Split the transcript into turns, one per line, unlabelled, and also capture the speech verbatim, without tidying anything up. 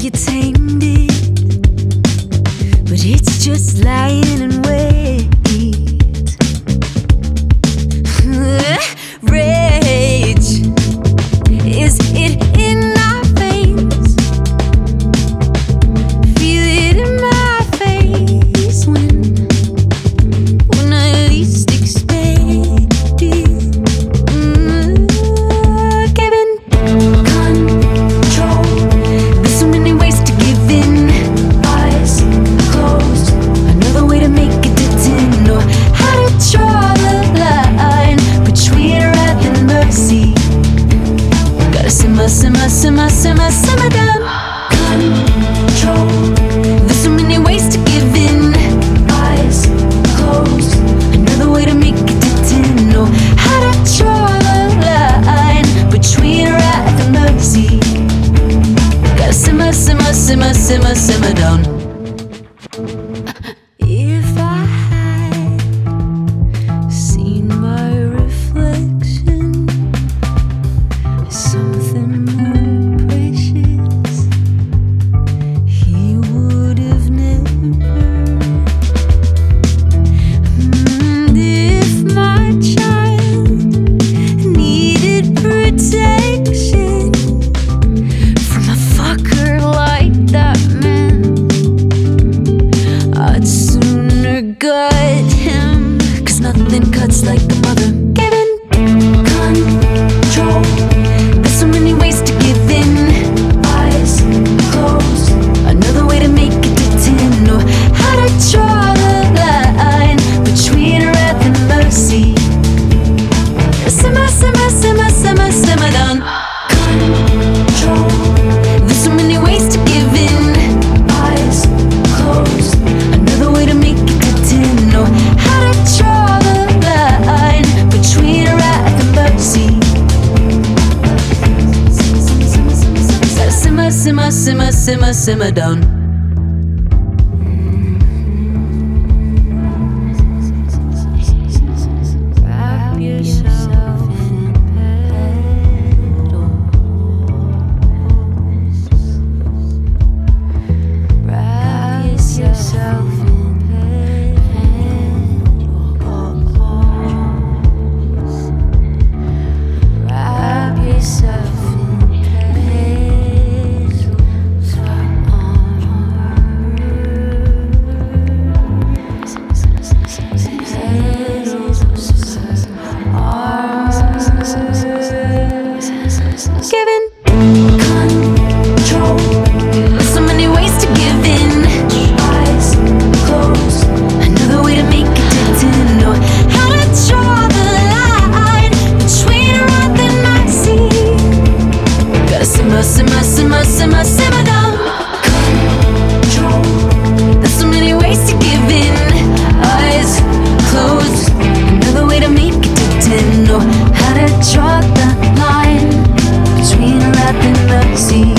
you tamed it, but it's just lying in wait. Rage, is it in our veins? Feel it in my face when, when I least expect it. Mm, Giving control. There's so many ways to give in. Eyes closed. Another way to make it didn't know how to draw the line between wrath and mercy. Gotta simmer, simmer, simmer, simmer, simmer down. Control. There's so many ways to give in. Eyes closed. Another way to make it didn't know how to draw the line between wrath and mercy. Gotta simmer, simmer, simmer, simmer, simmer down. If I had seen my reflection as something more precious, he would have never. And if my child needed protection from a fucker like that man, I'd sooner gut him, 'cause nothing cuts like a mother. Giving control. There's so many ways to give in. Eyes closed. Another way to make it didn't know how to draw the line between wrath and mercy. Simmer, simmer, simmer, simmer, simmer down. Control. There's so many ways to give in. Eyes closed. Another way to make it didn't know how to draw the line between wrath and mercy. Gotta simmer, simmer, simmer, simmer, simmer down. Wrap yourself in petals. Wrap yourself in petals. Wrap yourself in petals. Giving control. There's so many ways to give in. Eyes closed. Another way to make it didn't know how to draw the line between wrath and mercy. Gotta simmer, simmer, simmer, simmer, simmer down. Control. There's so many ways to give in. Eyes closed. Another way to make it didn't know how to draw the line between wrath and mercy.